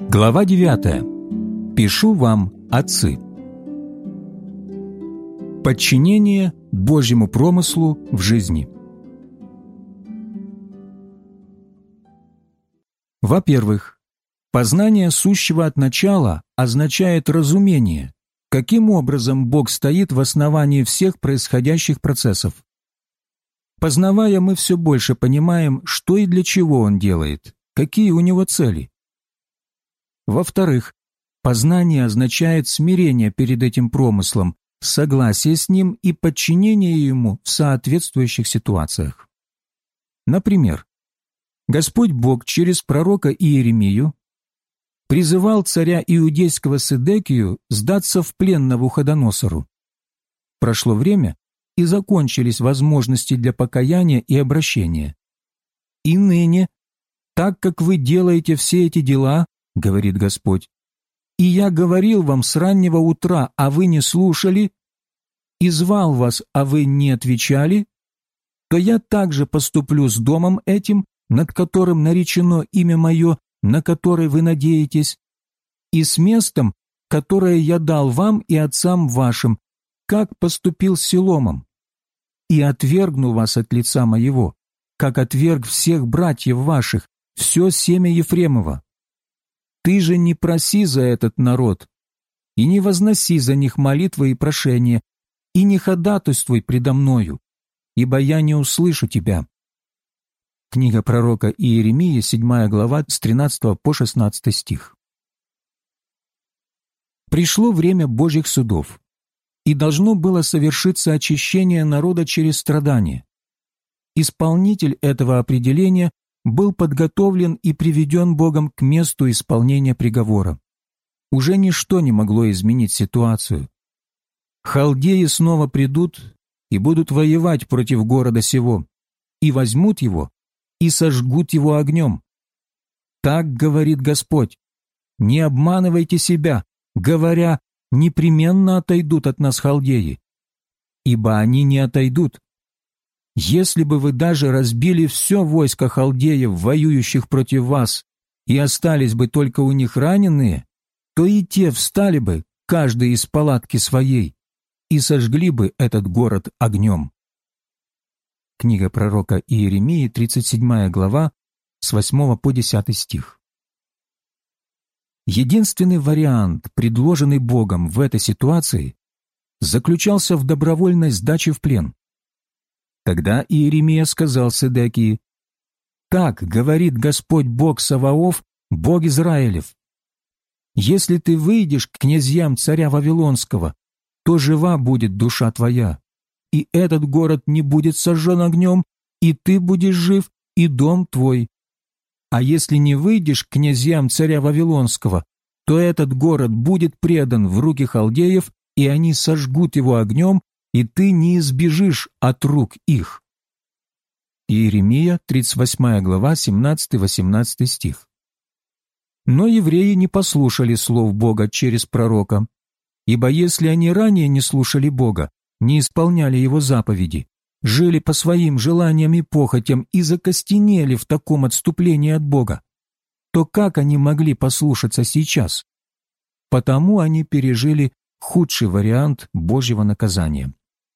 Глава 9. Пишу вам, отцы. Подчинение Божьему промыслу в жизни. Во-первых, познание сущего от начала означает разумение, каким образом Бог стоит в основании всех происходящих процессов. Познавая, мы все больше понимаем, что и для чего Он делает, какие у Него цели. Во-вторых, познание означает смирение перед этим промыслом, согласие с ним и подчинение ему в соответствующих ситуациях. Например, Господь Бог через пророка Иеремию призывал царя иудейского Седекию сдаться в плен Навуходоносору. Прошло время, и закончились возможности для покаяния и обращения. «И ныне, так как вы делаете все эти дела, — говорит Господь, — и я говорил вам с раннего утра, а вы не слушали, и звал вас, а вы не отвечали, то я также поступлю с домом этим, над которым наречено имя мое, на который вы надеетесь, и с местом, которое я дал вам и отцам вашим, как поступил с Силомом, и отвергну вас от лица моего, как отверг всех братьев ваших, все семя Ефремова. Ты же не проси за этот народ, и не возноси за них молитвы и прошения, и не ходатайствуй предо мною, ибо я не услышу тебя». Книга пророка Иеремии, 7 глава, с 13 по 16 стих. Пришло время Божьих судов, и должно было совершиться очищение народа через страдания. Исполнитель этого определения был подготовлен и приведен Богом к месту исполнения приговора. Уже ничто не могло изменить ситуацию. Халдеи снова придут и будут воевать против города сего, и возьмут его, и сожгут его огнем. Так говорит Господь: не обманывайте себя, говоря, непременно отойдут от нас халдеи, ибо они не отойдут. Если бы вы даже разбили все войско халдеев, воюющих против вас, и остались бы только у них раненые, то и те встали бы, каждый из палатки своей, и сожгли бы этот город огнем. Книга пророка Иеремии, 37 глава, с 8 по 10 стих. Единственный вариант, предложенный Богом в этой ситуации, заключался в добровольной сдаче в плен. Тогда Иеремия сказал Седекии: «Так говорит Господь Бог Саваоф, Бог Израилев: если ты выйдешь к князьям царя Вавилонского, то жива будет душа твоя, и этот город не будет сожжен огнем, и ты будешь жив, и дом твой. А если не выйдешь к князьям царя Вавилонского, то этот город будет предан в руки халдеев, и они сожгут его огнем, и ты не избежишь от рук их». Иеремия, 38 глава, 17-18 стих. Но евреи не послушали слов Бога через пророка, ибо если они ранее не слушали Бога, не исполняли Его заповеди, жили по своим желаниям и похотям и закостенели в таком отступлении от Бога, то как они могли послушаться сейчас? Потому они пережили худший вариант Божьего наказания.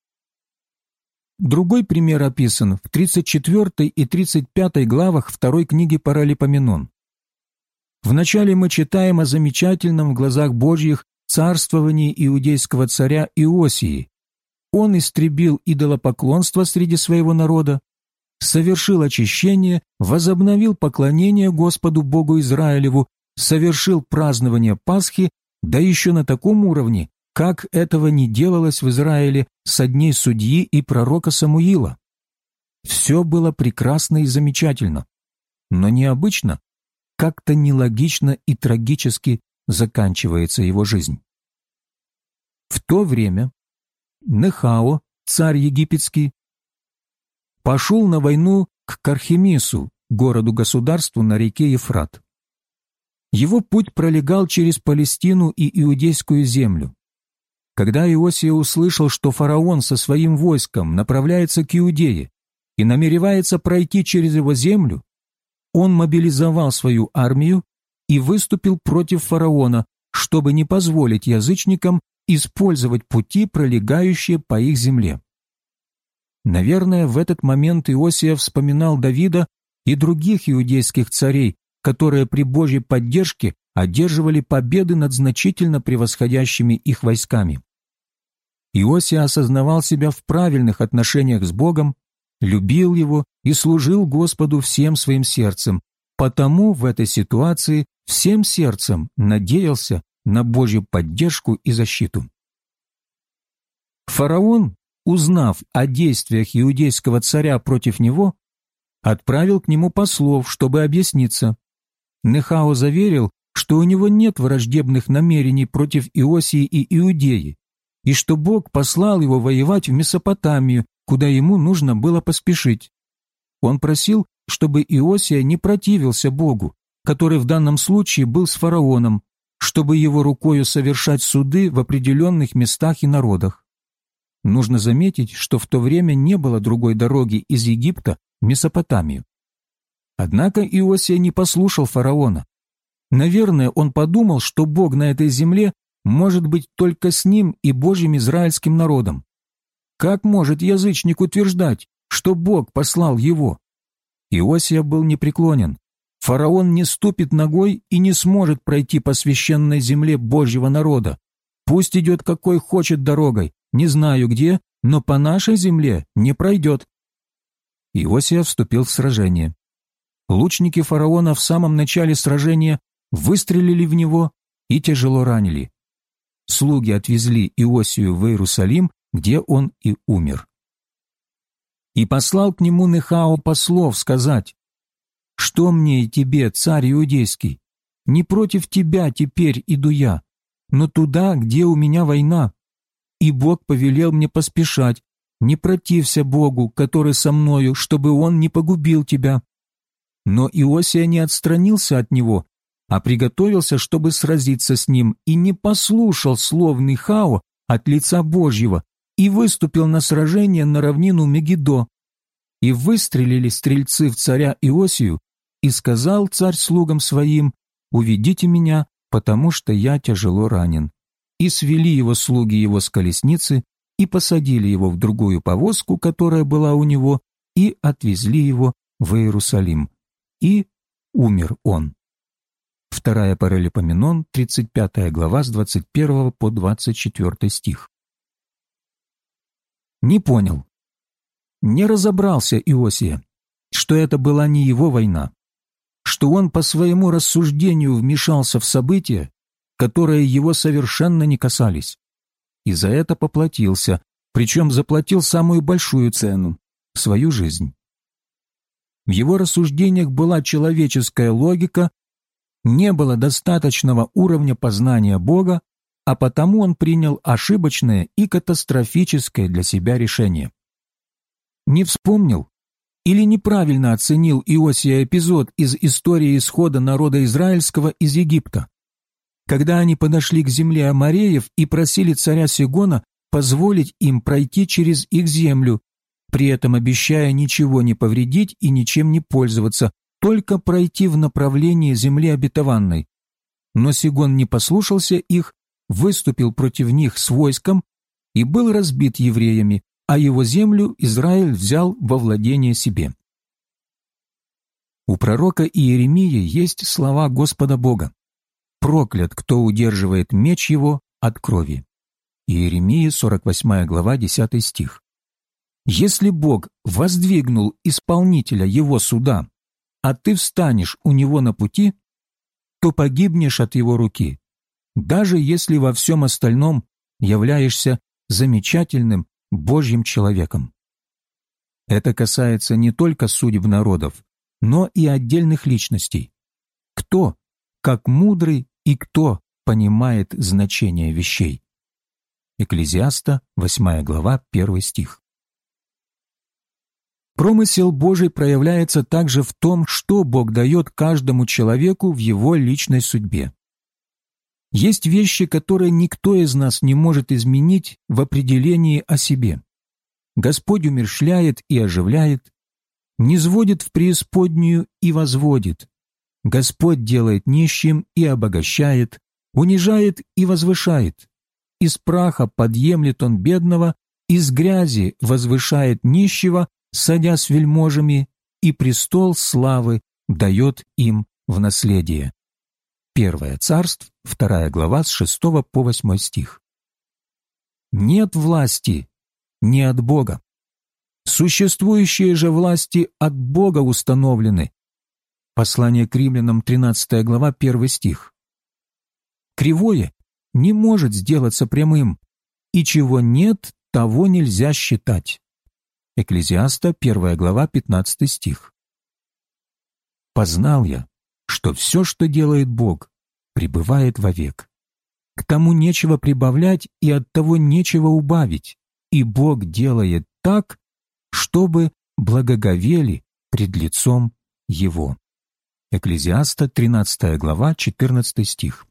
Другой пример описан в 34 и 35 главах 2 книги Паралипоменон. Вначале мы читаем о замечательном в глазах Божьих царствовании иудейского царя Иосии. Он истребил идолопоклонство среди своего народа, совершил очищение, возобновил поклонение Господу Богу Израилеву, совершил празднование Пасхи, да еще на таком уровне, как этого не делалось в Израиле со дней судьи и пророка Самуила. Все было прекрасно и замечательно, но необычно, как-то нелогично и трагически заканчивается его жизнь. В то время Нехао, царь египетский, пошел на войну к Кархемису, городу-государству на реке Ефрат. Его путь пролегал через Палестину и Иудейскую землю. Когда Иосия услышал, что фараон со своим войском направляется к Иудее и намеревается пройти через его землю, он мобилизовал свою армию и выступил против фараона, чтобы не позволить язычникам использовать пути, пролегающие по их земле. Наверное, в этот момент Иосия вспоминал Давида и других иудейских царей, которые при Божьей поддержке одерживали победы над значительно превосходящими их войсками. Иосия осознавал себя в правильных отношениях с Богом, любил Его и служил Господу всем своим сердцем, потому в этой ситуации всем сердцем надеялся на Божью поддержку и защиту. Фараон, узнав о действиях иудейского царя против него, отправил к нему послов, чтобы объясниться. Нехао заверил, что у него нет враждебных намерений против Иосии и Иудеи, и что Бог послал его воевать в Месопотамию, куда ему нужно было поспешить. Он просил, чтобы Иосия не противился Богу, который в данном случае был с фараоном, чтобы его рукою совершать суды в определенных местах и народах. Нужно заметить, что в то время не было другой дороги из Египта в Месопотамию. Однако Иосия не послушал фараона. Наверное, он подумал, что Бог на этой земле может быть только с ним и Божьим израильским народом. Как может язычник утверждать, что Бог послал его? Иосия был непреклонен. Фараон не ступит ногой и не сможет пройти по священной земле Божьего народа. Пусть идет какой хочет дорогой, не знаю где, но по нашей земле не пройдет. Иосия вступил в сражение. Лучники фараона в самом начале сражения выстрелили в него и тяжело ранили. Слуги отвезли Иосию в Иерусалим, где он и умер. И послал к нему Нехао послов сказать: «Что мне и тебе, царь иудейский? Не против тебя теперь иду я, но туда, где у меня война. И Бог повелел мне поспешать, не протився Богу, который со мною, чтобы он не погубил тебя». Но Иосия не отстранился от него, а приготовился, чтобы сразиться с ним, и не послушал слов Нехао от лица Божьего, и выступил на сражение на равнину Мегидо. И выстрелили стрельцы в царя Иосию, и сказал царь слугам своим: «Уведите меня, потому что я тяжело ранен». И свели его слуги его с колесницы, и посадили его в другую повозку, которая была у него, и отвезли его в Иерусалим. И умер он. 2 Паралипоменон, 35 глава, с 21 по 24 стих. Не понял, не разобрался Иосия, что это была не его война, что он по своему рассуждению вмешался в события, которые его совершенно не касались, и за это поплатился, причем заплатил самую большую цену – свою жизнь. В его рассуждениях была человеческая логика, не было достаточного уровня познания Бога, а потому он принял ошибочное и катастрофическое для себя решение. Не вспомнил или неправильно оценил Иосия эпизод из истории исхода народа израильского из Египта, когда они подошли к земле амореев и просили царя Сигона позволить им пройти через их землю, при этом обещая ничего не повредить и ничем не пользоваться, только пройти в направлении земли обетованной. Но Сигон не послушался их, выступил против них с войском и был разбит евреями, а его землю Израиль взял во владение себе. У пророка Иеремии есть слова Господа Бога: «Проклят, кто удерживает меч его от крови». Иеремия, 48 глава, 10 стих. Если Бог воздвигнул исполнителя его суда, а ты встанешь у него на пути, то погибнешь от его руки, даже если во всем остальном являешься замечательным Божьим человеком. Это касается не только судеб народов, но и отдельных личностей. Кто, как мудрый, и кто понимает значение вещей? Экклезиаста, 8 глава, 1 стих. Промысел Божий проявляется также в том, что Бог дает каждому человеку в его личной судьбе. Есть вещи, которые никто из нас не может изменить в определении о себе. Господь умерщвляет и оживляет, низводит в преисподнюю и возводит, Господь делает нищим и обогащает, унижает и возвышает. Из праха подъемлет Он бедного, из грязи возвышает нищего, садя с вельможами, и престол славы дает им в наследие». 1 Царств, 2 глава, с 6 по 8 стих. Нет власти не от Бога. Существующие же власти от Бога установлены. Послание к Римлянам, 13 глава, 1 стих. Кривое не может сделаться прямым, и чего нет, того нельзя считать. Экклезиаста, 1 глава, 15 стих. «Познал я, что все, что делает Бог, пребывает вовек. К тому нечего прибавлять, и от того нечего убавить, и Бог делает так, чтобы благоговели пред лицом Его». Экклезиаста, 13 глава, 14 стих.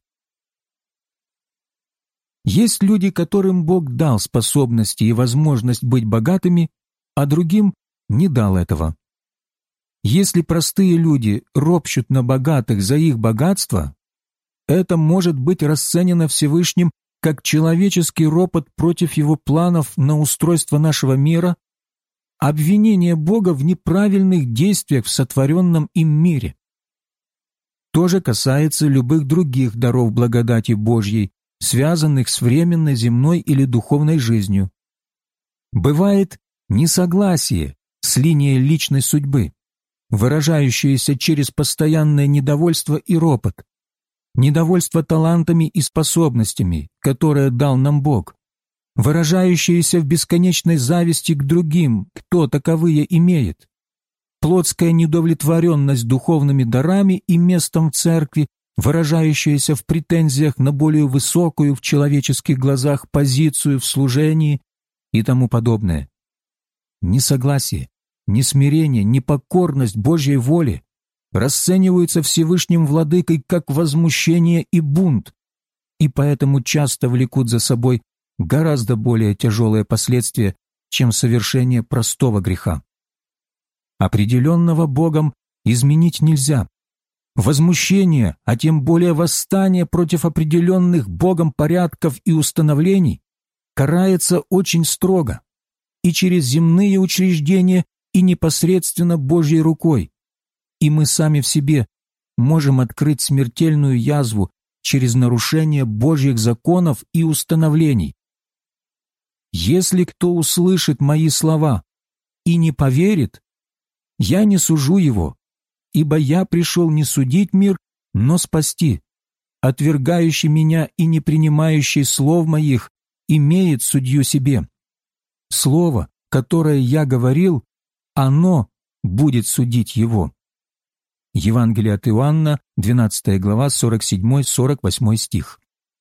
Есть люди, которым Бог дал способности и возможность быть богатыми, а другим не дал этого. Если простые люди ропщут на богатых за их богатство, это может быть расценено Всевышним как человеческий ропот против Его планов на устройство нашего мира, обвинение Бога в неправильных действиях в сотворенном им мире. То же касается любых других даров благодати Божьей, связанных с временной земной или духовной жизнью. Бывает несогласие с линией личной судьбы, выражающееся через постоянное недовольство и ропот, недовольство талантами и способностями, которые дал нам Бог, выражающееся в бесконечной зависти к другим, кто таковые имеет, плотская недовлетворенность духовными дарами и местом в церкви, выражающаяся в претензиях на более высокую в человеческих глазах позицию в служении и тому подобное. Несогласие, несмирение, непокорность Божьей воле расцениваются Всевышним Владыкой как возмущение и бунт, и поэтому часто влекут за собой гораздо более тяжелые последствия, чем совершение простого греха. Определенного Богом изменить нельзя. Возмущение, а тем более восстание против определенных Богом порядков и установлений карается очень строго и через земные учреждения, и непосредственно Божьей рукой, и мы сами в себе можем открыть смертельную язву через нарушение Божьих законов и установлений. Если кто услышит мои слова и не поверит, я не сужу его, ибо я пришел не судить мир, но спасти. Отвергающий меня и не принимающий слов моих имеет судью себе. Слово, которое я говорил, оно будет судить его. Евангелие от Иоанна, 12 глава, 47-48 стих.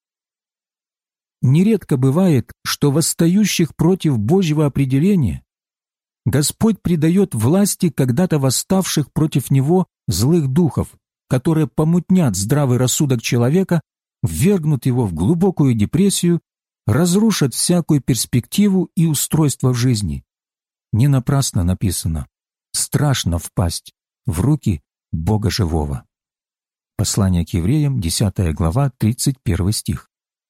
Нередко бывает, что восстающих против Божьего определения Господь придает власти когда-то восставших против Него злых духов, которые помутнят здравый рассудок человека, ввергнут его в глубокую депрессию, разрушат всякую перспективу и устройство в жизни. Не напрасно написано: «Страшно впасть в руки Бога живого». Послание к евреям, 10 глава, 31 стих.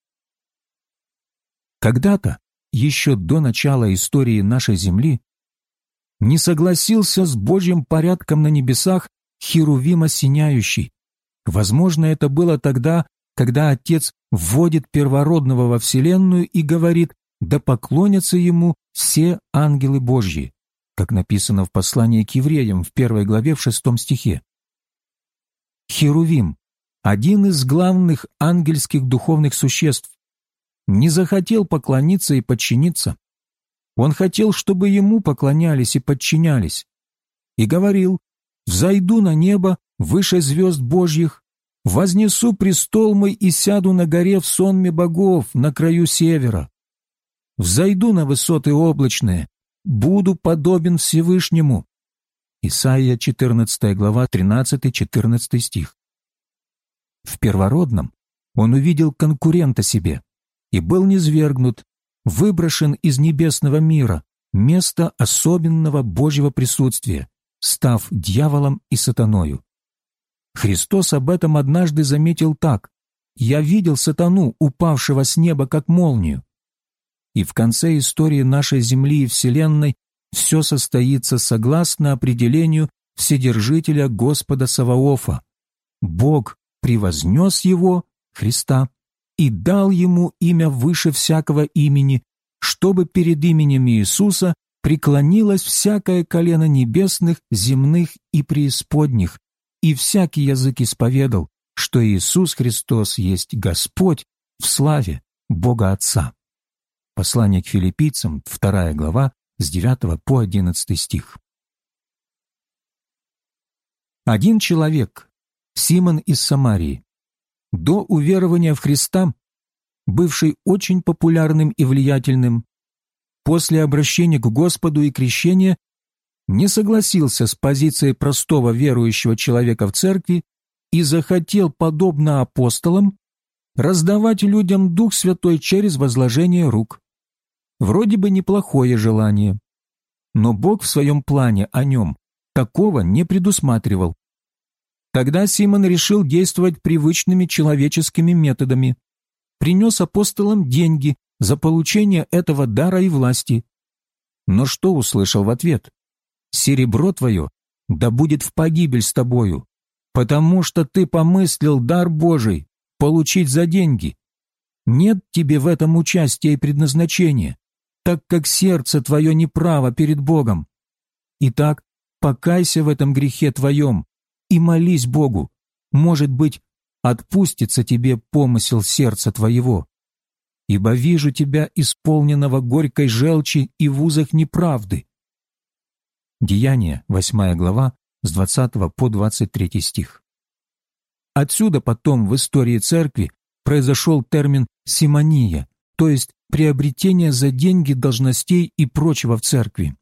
Когда-то, еще до начала истории нашей земли, не согласился с Божьим порядком на небесах Херувим осеняющий. Возможно, это было тогда, когда Отец вводит первородного во вселенную и говорит: «Да поклонятся ему все ангелы Божьи», как написано в послании к евреям в 1 главе в 6 стихе. Херувим, один из главных ангельских духовных существ, не захотел поклониться и подчиниться. Он хотел, чтобы ему поклонялись и подчинялись, и говорил: «Взойду на небо выше звезд Божьих, вознесу престол мой и сяду на горе в сонме богов на краю севера. Взойду на высоты облачные, буду подобен Всевышнему». Исайя, 14 глава, 13-14 стих. В первородном он увидел конкурента себе и был низвергнут, выброшен из небесного мира, место особенного Божьего присутствия, став дьяволом и сатаною. Христос об этом однажды заметил так: «Я видел сатану, упавшего с неба, как молнию». И в конце истории нашей Земли и Вселенной все состоится согласно определению Вседержителя Господа Саваофа. Бог превознес его, Христа, и дал ему имя выше всякого имени, чтобы перед именем Иисуса преклонилось всякое колено небесных, земных и преисподних, и всякий язык исповедал, что Иисус Христос есть Господь в славе Бога Отца. Послание к Филиппийцам, 2 глава, с 9 по 11 стих. Один человек, Симон из Самарии, до уверования в Христа, бывший очень популярным и влиятельным, после обращения к Господу и крещения, не согласился с позицией простого верующего человека в церкви и захотел, подобно апостолам, раздавать людям Дух Святой через возложение рук. Вроде бы неплохое желание, но Бог в своем плане о нем такого не предусматривал. Тогда Симон решил действовать привычными человеческими методами, принес апостолам деньги за получение этого дара и власти. Но что услышал в ответ? «Серебро твое да будет в погибель с тобою, потому что ты помыслил дар Божий получить за деньги. Нет тебе в этом участия и предназначения, так как сердце твое неправо перед Богом. Итак, покайся в этом грехе твоем и молись Богу, может быть, отпустится тебе помысел сердца твоего. Ибо вижу тебя исполненного горькой желчи и в узах неправды». Деяния, 8 глава, с 20 по 23 стих. Отсюда потом в истории церкви произошел термин «симония», то есть приобретение за деньги должностей и прочего в церкви.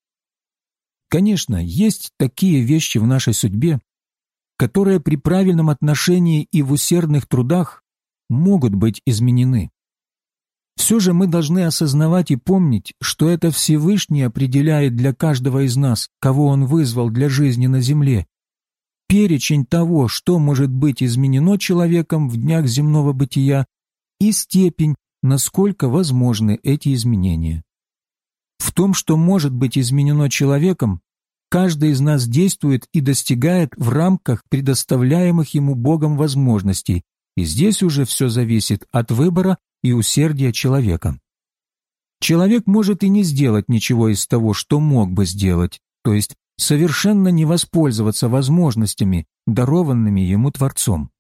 Конечно, есть такие вещи в нашей судьбе, которые при правильном отношении и в усердных трудах могут быть изменены. Все же мы должны осознавать и помнить, что это Всевышний определяет для каждого из нас, кого Он вызвал для жизни на земле, перечень того, что может быть изменено человеком в днях земного бытия, и степень, насколько возможны эти изменения. В том, что может быть изменено человеком, каждый из нас действует и достигает в рамках предоставляемых ему Богом возможностей, и здесь уже все зависит от выбора и усердия человека. Человек может и не сделать ничего из того, что мог бы сделать, то есть совершенно не воспользоваться возможностями, дарованными ему Творцом.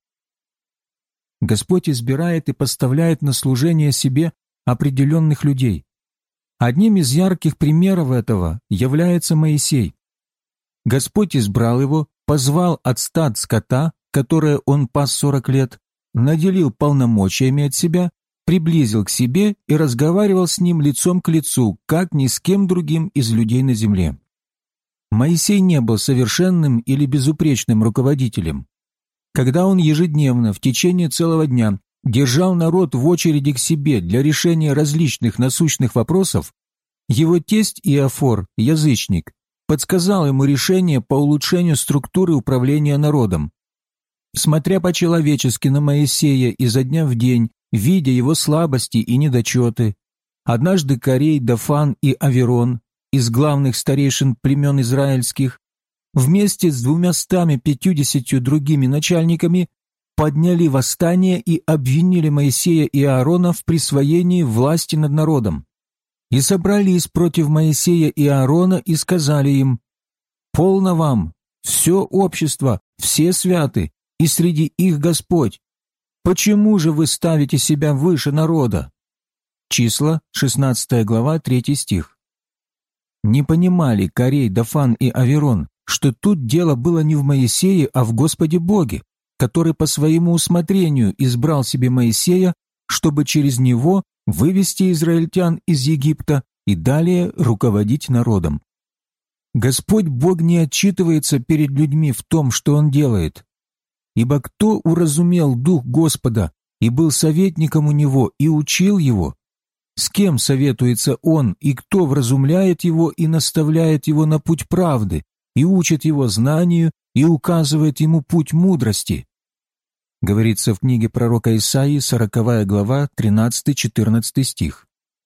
Господь избирает и поставляет на служение себе определенных людей. Одним из ярких примеров этого является Моисей. Господь избрал его, позвал от стад скота, которое он пас 40 лет, наделил полномочиями от себя, приблизил к себе и разговаривал с ним лицом к лицу, как ни с кем другим из людей на земле. Моисей не был совершенным или безупречным руководителем. Когда он ежедневно, в течение целого дня, держал народ в очереди к себе для решения различных насущных вопросов, его тесть Иофор, язычник, подсказал ему решение по улучшению структуры управления народом. Смотря по-человечески на Моисея изо дня в день, видя его слабости и недочеты, однажды Корей, Дафан и Аверон, из главных старейшин племен израильских, вместе с 250 другими начальниками подняли восстание и обвинили Моисея и Аарона в присвоении власти над народом. И собрались против Моисея и Аарона и сказали им: «Полно вам, все общество, все святы, и среди их Господь. Почему же вы ставите себя выше народа?» Числа, 16 глава, 3 стих. Не понимали Корей, Дафан и Аверон, что тут дело было не в Моисее, а в Господе Боге, который по своему усмотрению избрал себе Моисея, чтобы через него вывести израильтян из Египта и далее руководить народом. Господь Бог не отчитывается перед людьми в том, что Он делает. Ибо кто уразумел Дух Господа и был советником у Него и учил Его? С кем советуется Он, и кто вразумляет Его и наставляет Его на путь правды, и учит Его знанию и указывает ему путь мудрости. Говорится в книге пророка Исаии, 40 глава, 13-14 стих.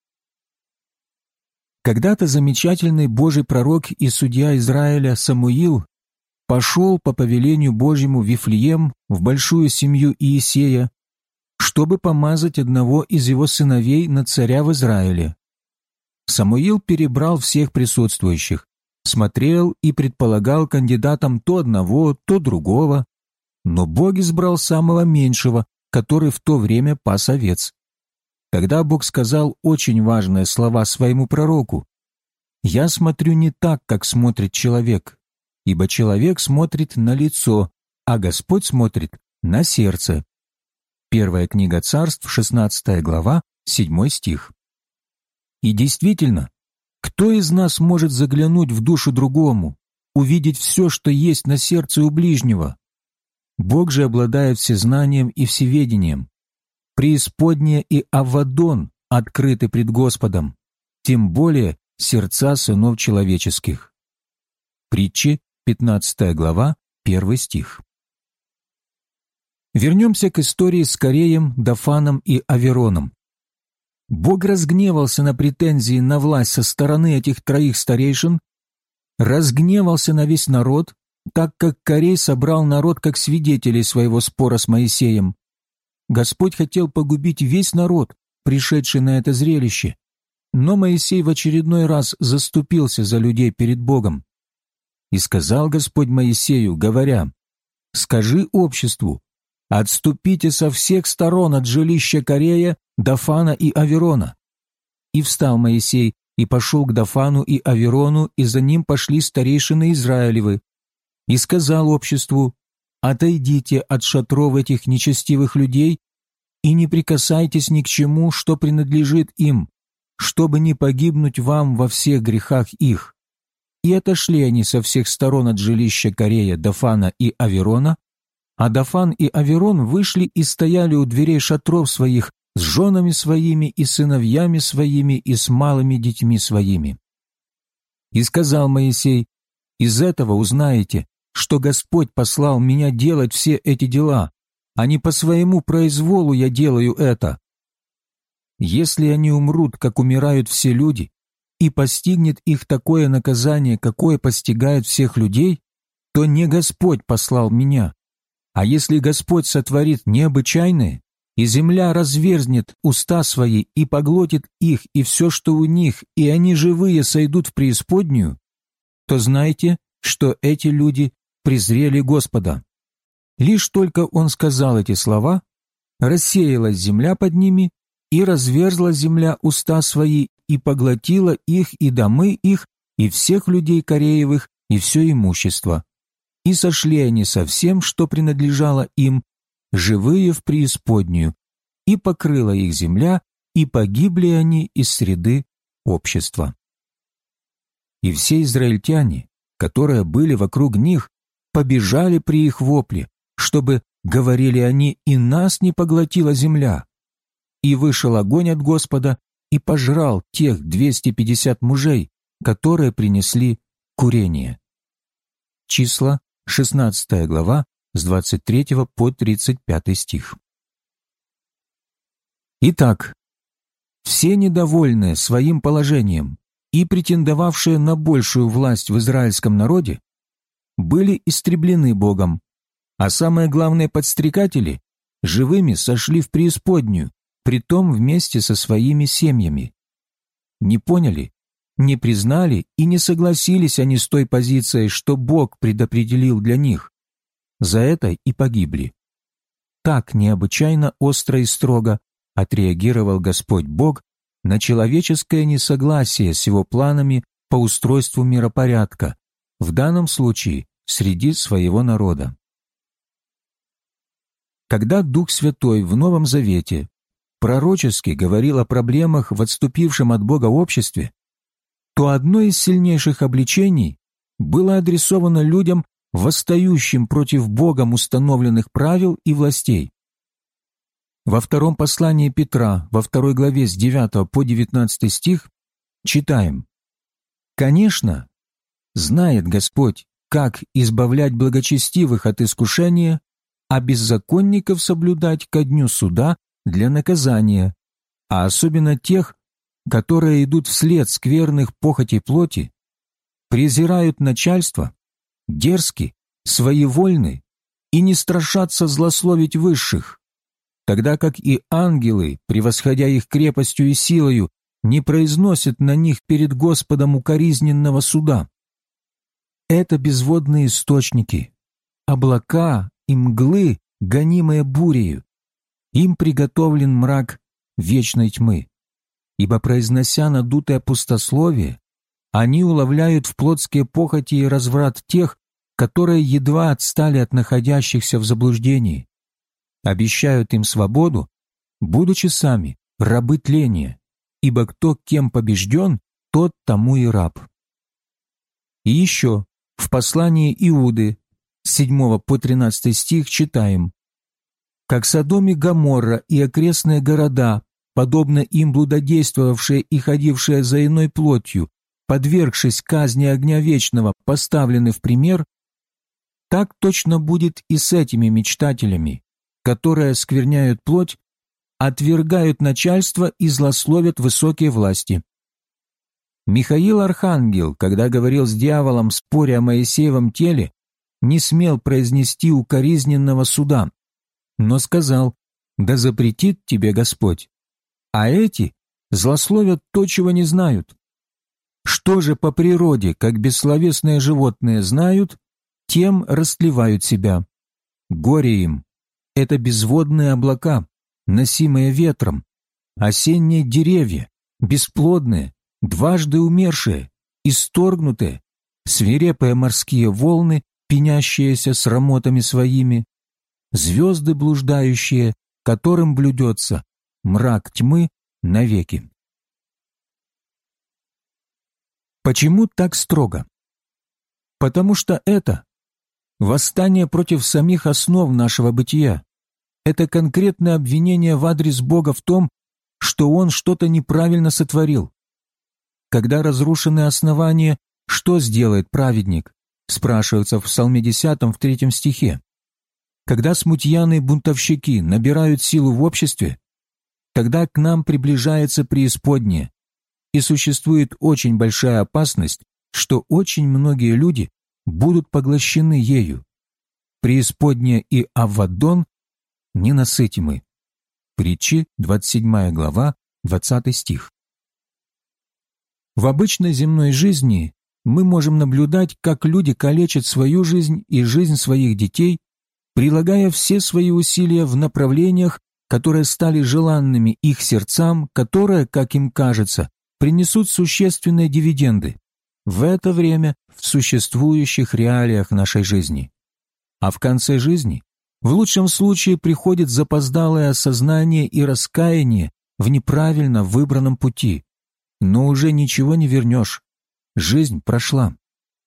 Когда-то замечательный Божий пророк и судья Израиля Самуил пошел по повелению Божьему в Вифлеем, в большую семью Иисея, чтобы помазать одного из его сыновей на царя в Израиле. Самуил перебрал всех присутствующих, смотрел и предполагал кандидатам то одного, то другого, но Бог избрал самого меньшего, который в то время пас овец. Тогда Бог сказал очень важные слова своему пророку: «Я смотрю не так, как смотрит человек, ибо человек смотрит на лицо, а Господь смотрит на сердце». Первая книга Царств, 16 глава, 7 стих. И действительно, кто из нас может заглянуть в душу другому, увидеть все, что есть на сердце у ближнего? Бог же обладает всезнанием и всеведением. Преисподняя и Аввадон открыты пред Господом, тем более сердца сынов человеческих. Притчи, 15 глава, 1 стих. Вернемся к истории с Кореем, Дафаном и Авероном. Бог разгневался на претензии на власть со стороны этих троих старейшин, разгневался на весь народ, так как Корей собрал народ как свидетелей своего спора с Моисеем. Господь хотел погубить весь народ, пришедший на это зрелище, но Моисей в очередной раз заступился за людей перед Богом. И сказал Господь Моисею, говоря: «Скажи обществу: отступите со всех сторон от жилища Корея, Дафана и Аверона». И встал Моисей и пошел к Дафану и Аверону, и за ним пошли старейшины Израилевы, и сказал обществу: «Отойдите от шатров этих нечестивых людей и не прикасайтесь ни к чему, что принадлежит им, чтобы не погибнуть вам во всех грехах их». И отошли они со всех сторон от жилища Корея, Дафана и Аверона, а Дафан и Аверон вышли и стояли у дверей шатров своих с женами своими и сыновьями своими и с малыми детьми своими. И сказал Моисей: «Из этого узнаете, что Господь послал меня делать все эти дела, а не по своему произволу я делаю это. Если они умрут, как умирают все люди, и постигнет их такое наказание, какое постигает всех людей, то не Господь послал меня. А если Господь сотворит необычайное, и земля разверзнет уста свои и поглотит их и все, что у них, и они живые сойдут в преисподнюю, то знайте, что эти люди презрели Господа». Лишь только он сказал эти слова, рассеялась земля под ними, и разверзла земля уста свои, и поглотила их, и домы их, и всех людей Кореевых, и все имущество. И сошли они со всем, что принадлежало им, живые в преисподнюю, и покрыла их земля, и погибли они из среды общества. И все израильтяне, которые были вокруг них, побежали при их вопле, чтобы, говорили они, и нас не поглотила земля. И вышел огонь от Господа и пожрал тех 250 мужей, которые принесли курение. Числа, 16 глава, с 23 по 35 стих. Итак, все недовольные своим положением и претендовавшие на большую власть в израильском народе были истреблены Богом, а самые главные подстрекатели живыми сошли в преисподнюю, притом вместе со своими семьями. Не поняли, не признали и не согласились они с той позицией, что Бог предопределил для них. За это и погибли. Так необычайно остро и строго отреагировал Господь Бог на человеческое несогласие с Его планами по устройству миропорядка, в данном случае среди своего народа. Когда Дух Святой в Новом Завете пророчески говорил о проблемах в отступившем от Бога обществе, то одно из сильнейших обличений было адресовано людям, восстающим против Богом установленных правил и властей. Во втором послании Петра, во 2 главе с 9 по 19 стих, читаем: «Конечно, знает Господь, как избавлять благочестивых от искушения, а беззаконников соблюдать ко дню суда для наказания, а особенно тех, которые идут вслед скверных похотей плоти, презирают начальство, дерзки, своевольны и не страшатся злословить высших, тогда как и ангелы, превосходя их крепостью и силою, не произносят на них перед Господом укоризненного суда. Это безводные источники, облака и мглы, гонимые бурею. Им приготовлен мрак вечной тьмы, ибо, произнося надутое пустословие, они уловляют в плотские похоти и разврат тех, которые едва отстали от находящихся в заблуждении, обещают им свободу, будучи сами рабы тления, ибо кто кем побежден, тот тому и раб. И еще в послании Иуды, 7 по 13 стих, читаем: «Как Содом и Гоморра и окрестные города, подобно им блудодействовавшие и ходившие за иной плотью, подвергшись казни огня вечного, поставлены в пример, так точно будет и с этими мечтателями, которые оскверняют плоть, отвергают начальство и злословят высокие власти». Михаил Архангел, когда говорил с дьяволом, споря о Моисеевом теле, не смел произнести укоризненного суда, но сказал: «Да запретит тебе Господь». А эти злословят то, чего не знают. Что же по природе, как бессловесные животные, знают, тем растлевают себя. Горе им! Это безводные облака, носимые ветром, осенние деревья, бесплодные, дважды умершие, исторгнутые, свирепые морские волны, пенящиеся срамотами своими, звезды блуждающие, которым блюдется мрак тьмы навеки. Почему так строго? Потому что это восстание против самих основ нашего бытия. Это конкретное обвинение в адрес Бога в том, что Он что-то неправильно сотворил. Когда разрушены основания, что сделает праведник? Спрашивается в Псалме 10 в 3 стихе. Когда смутьяны и бунтовщики набирают силу в обществе, тогда к нам приближается преисподняя, и существует очень большая опасность, что очень многие люди будут поглощены ею. Преисподняя и Аввадон ненасытимы. Притчи, 27 глава, 20 стих. В обычной земной жизни мы можем наблюдать, как люди калечат свою жизнь и жизнь своих детей, прилагая все свои усилия в направлениях, которые стали желанными их сердцам, которые, как им кажется, принесут существенные дивиденды в это время в существующих реалиях нашей жизни. А в конце жизни, в лучшем случае, приходит запоздалое осознание и раскаяние в неправильно выбранном пути, но уже ничего не вернешь. Жизнь прошла.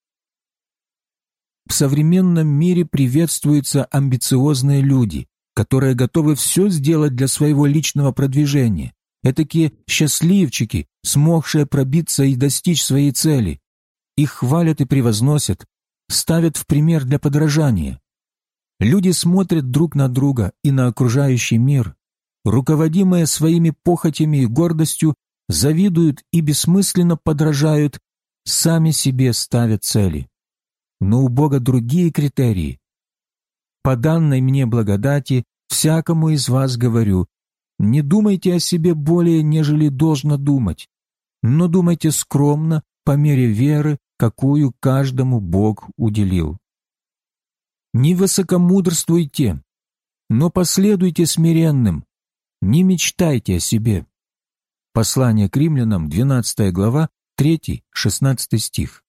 В современном мире приветствуются амбициозные люди, которые готовы все сделать для своего личного продвижения. Этакие счастливчики, смогшие пробиться и достичь своей цели. Их хвалят и превозносят, ставят в пример для подражания. Люди смотрят друг на друга и на окружающий мир, руководимые своими похотями и гордостью, завидуют и бессмысленно подражают, сами себе ставят цели. Но у Бога другие критерии. По данной мне благодати всякому из вас говорю: не думайте о себе более, нежели должно думать, но думайте скромно, по мере веры, какую каждому Бог уделил. Не высокомудрствуйте, но последуйте смиренным, не мечтайте о себе. Послание к римлянам, 12 глава, 3-16 стих.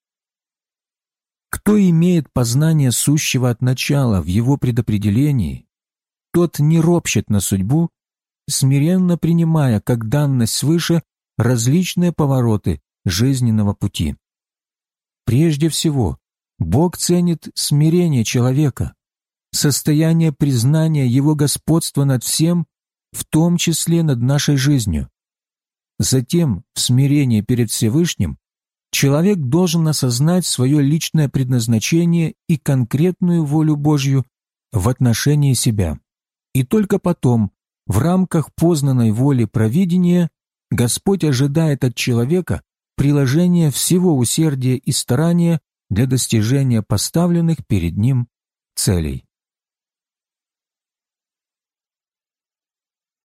Кто имеет познание сущего от начала в его предопределении, тот не ропщет на судьбу, смиренно принимая как данность свыше различные повороты жизненного пути. Прежде всего, Бог ценит смирение человека, состояние признания Его господства над всем, в том числе над нашей жизнью. Затем, в смирении перед Всевышним, человек должен осознать свое личное предназначение и конкретную волю Божью в отношении себя. И только потом, в рамках познанной воли провидения, Господь ожидает от человека приложения всего усердия и старания для достижения поставленных перед ним целей.